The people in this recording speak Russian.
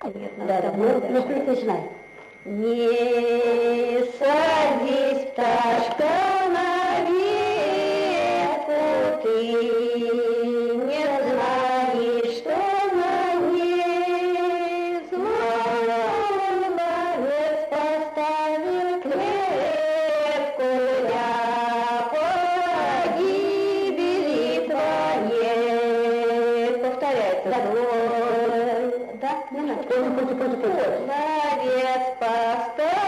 Да, ну, начинай. Не садись, пташка, на ветку, ты не знаешь, что на ней злой ловец поставил клетку для погибели твоей. Повторяется. Да, не надо. Ловец поставил